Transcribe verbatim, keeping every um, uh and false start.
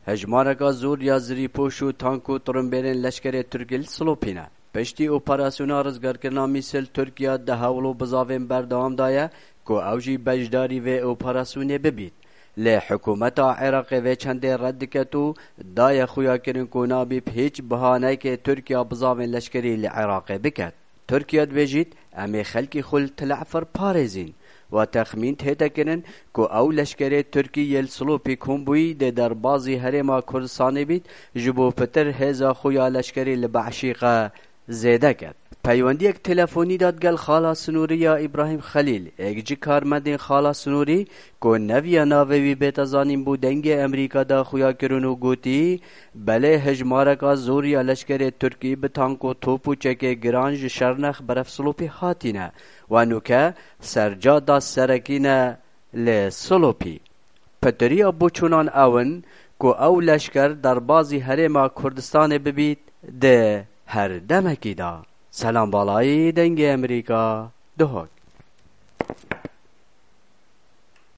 هجمارکا زور یا زریپوش و تانک و ترمبیرین لشکر ترکیل سلوپینه. پشتی اپراسیونا رزگارکرنا میسل ترکیه ده هولو بزاوین بردوام دایه که اوجی بجداری و اپراسیونه ببید. لی حکومت عراق و چند رد کتو دای خویا کرن که نابیب هیچ بهانه که ترکیه بزاوین لشکری لعراق بکد. ترکیه دویجید امی خلکی خل تلعفر پارزین و تخمین تهتا کرن که او لشکر ترکیه السلوپی کمبوی ده در بازی هرما کردستانی بید جبو پتر هزا خویا لشکری لبعشیقه زیده کرد. پیوندی یک تلفنی داد گل خالا سنوری یا ابراهیم خلیل ایک جی کارمندین خالا سنوری که نوی ناوی بیت زانیم بود دنگ امریکا دا خویا کرنو گوتی بله هجمارکا زور یا لشکر ترکی به تانک و توپو چک گرانج شرنخ برف سلوپی هاتینه و نوکه سرجا دا سرکینه لسلوپی. پتری ابو چونان اون که او لشکر در بازی هرما کردستان ببید ده هر دمکی دا. سلام بالای دنگ امریکا دهوک.